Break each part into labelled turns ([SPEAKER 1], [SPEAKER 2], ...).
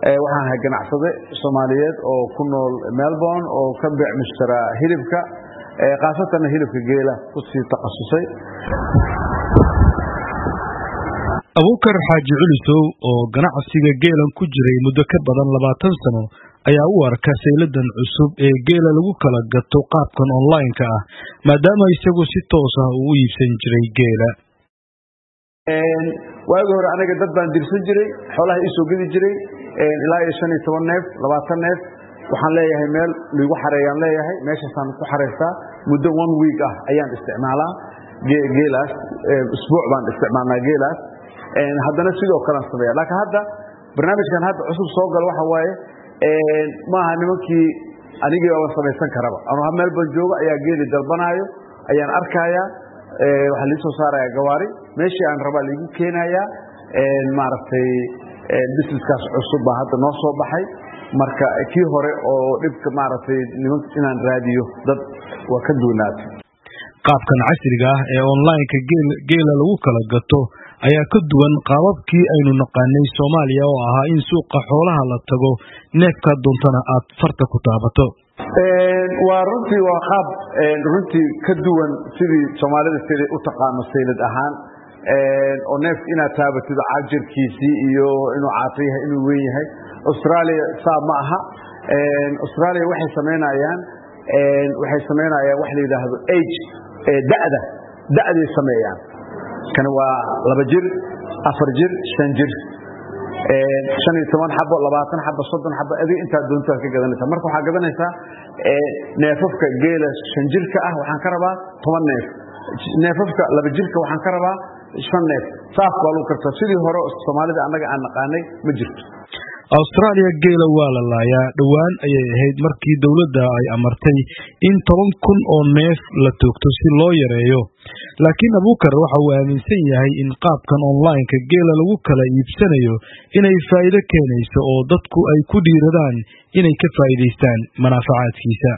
[SPEAKER 1] waxaan ahay ganacsade Soomaaliyeed oo ku nool Melbourne oo ka biic mishtara hilibka qaasatan hilibka geela ku sii takhasusay.
[SPEAKER 2] Abuukar Xaaji Culisow oo ganacsiga geelan ku jiray muddo ka badan 20 sano ayaa u arka sayladan cusub ee geela lagu kala gato qaabkan online-ka ah maadaama isagu si toos ah u iibsan jiray geela.
[SPEAKER 1] waagi hore aniga dad baan dirsan jiray xoolaha ii soo gidi jiray ilaa 15 neef 20 neef waxaan leeyahay meel lagu xareeyaan leeyahay meeshaasaan ku xareystaa muddo 1 week ah ayaan isticmaalaa geelaas usbuuc baan isticmaalnaa geelaas haddana sidoo kale sameeyaa laakiin hadda barnaamijkan hadda cusub soo gal waxa waaye maaha nimankii anigii oo samaysan karaba anoo meel baan jooga ayaa geeli dalbanaayo ayaan arkayaa waxa la soo saaraya gawaari meeshii aan rabaa lagu keenayaa maaragtay businesskaas cusub baa hadda noo soo baxay marka kii hore oo dhibka maaragtay nimanka inaan raadiyo dad waa ka duunaatay
[SPEAKER 2] qaabkan casriga ah ee online-ka geela lagu kala gato ayaa ka duwan qaababkii aynu naqaanay Soomaaliya oo ahaa in suuqa xoolaha la tago neefka doontana aad farta ku taabato.
[SPEAKER 1] waa runtii waa qaab runtii ka duwan sidii Soomaalida sidii u taqaano saylad ahaan oo neef inaad taabatid caajirkiisii iyo inuu caata yahay inuu weyn yahay. Australia saab ma aha. Australia waxay sameynayaan wax la yiraahdo age da'day sameeyaan kan waa 2 jir 4 jir 5 jir 15 xabo 20 xabo 30 xabo adii inta doonto ka gadanaysa marka waxa gadanaysa neefafka geela 5 jirka ah waxaan ka rabaa 10 neef neefafka 2 jirka waxaan ka rabaa 5 neef saaf waa loo kartaa sidii hore Soomaalida anaga aan naqaanay ma jirto.
[SPEAKER 2] Australia geela waa la laayaa dhawaan ayay ahayd markii dawladda ay amartay in 10,000 oo neef la toogto si loo yareeyo laakiin Abuukar waxa uu aaminsan yahay in qaabkan online-ka geela lagu kala iibsanayo inay faa'iido keenayso oo dadku ay ku dhiiradaan inay ka faa'iideystaan manaafacaadkiisa.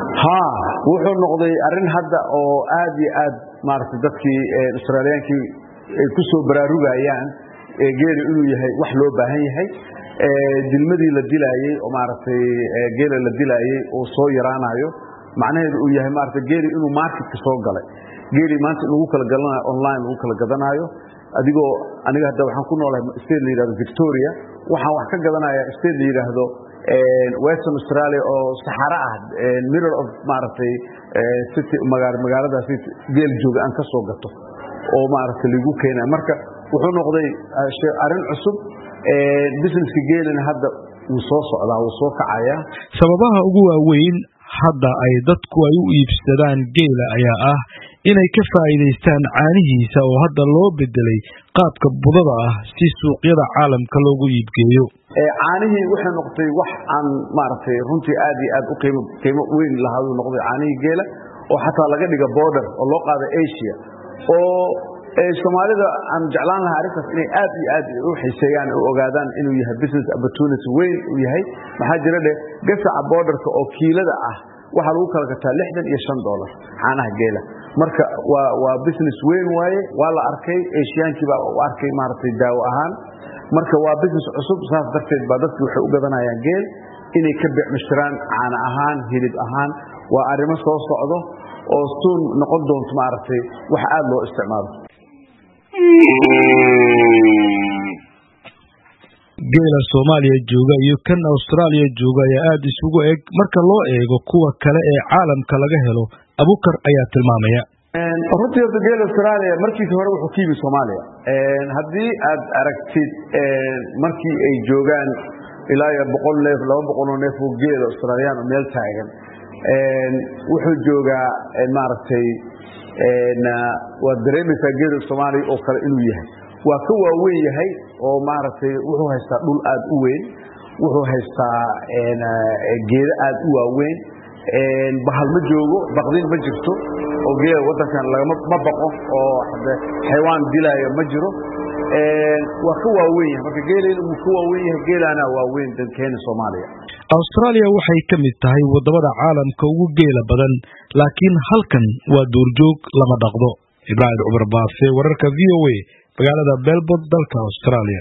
[SPEAKER 1] wuxuu noqday arrin hadda oo aad iyo aad maaragtay dadkii Australiyankii ay ku soo baraarugayaan geela inuu yahay wax loo baahan yahay dilmadii la dilaayay oo maaragtay geela la dilaayay oo soo yaraanayo macnaheedu uu yahay maaragtay geeli inuu marketka soo galay geeli maanta lagu kala galanayo online lagu kala gadanayo adigoo aniga hadda waxaan ku noolahay state la yiraahdo Victoria waxaan wax ka gadanayaa state la yiraahdo Western Australia oo Sahara ah middle of maaragtay city magaalada city geel jooga aan ka soo gato oo maaragtay lagu keenay marka wuxuu noqday arrin cusub businesska geelana hadda uu soo socdaa uu soo kacaya.
[SPEAKER 2] Sababaha ugu waaweyn hadda ay dadku ay u iibsadaan geela ayaa ah inay ka faa'iideystaan caanihiisa oo hadda loo bedelay qaabka budada ah si suuqyada caalamka loogu iibgeeyo.
[SPEAKER 1] caanihii waxay noqotay wax aan maaragtay runtii aad iyo aad u qiimo weyn lahayd noqday caanihii geela oo xataa laga dhiga border oo loo qaado Asia oo Soomaalida aan jeclaan lahaa arrintaas inay aad iyo aad u xiiseeyaan oo ogaadaan inuu yahay business opportunity weyn uu yahay maxaa jira gasaca borderka oo kiilada ah waxa lagu kala gataa $65 caanaha geela marka waa business weyn waaye waa la arkay Asiankii baa u arkay maaragtay daawo ahaan marka waa business cusub saas darteed baa dadku waxay u gadanayaan geel inay ka biicmishraan caana ahaan hilib ahaan waa arrimo soo socdo oo soon noqon doonto maaragtay wax aad loo isticmaalo.
[SPEAKER 2] geela Soomaaliya jooga iyo kan Australia jooga ayaa aad isugu eg marka loo eego kuwa kale ee caalamka laga helo. Abuukar ayaa tilmaamaya
[SPEAKER 1] runtii geela Australia markii hore wuxuu kiibi Soomaaliya haddii aad aragtid markii ay joogaan ilaa 100 neef 200 neef oo geela Australian meel taagan wuxuu joogaa maaragtay waa dareemaysaa geela Soomaaliya oo kale inuu yahay waa ka waaweyn yahay oo maaragtay wuxuu haystaa dhul aad u weyn wuxuu haystaa geela aad u waaweyn bahal ma joogo baqdin ma jirto oo geela wadankan lagama baqo oo xayawaan dilaayo ma jiro waa ka waaweyn yahay marka geela uu ka waaweyn yahay geelana waa weyn dalkeena Soomaaliya.
[SPEAKER 2] Australia waxay ka mid tahay wadamada caalamka ugu geela badan laakiin halkan waa duurjoog lama dhaqdo. Ibrahim Umar Baafe wararka VOA magaalada Melbourne dalka Australia.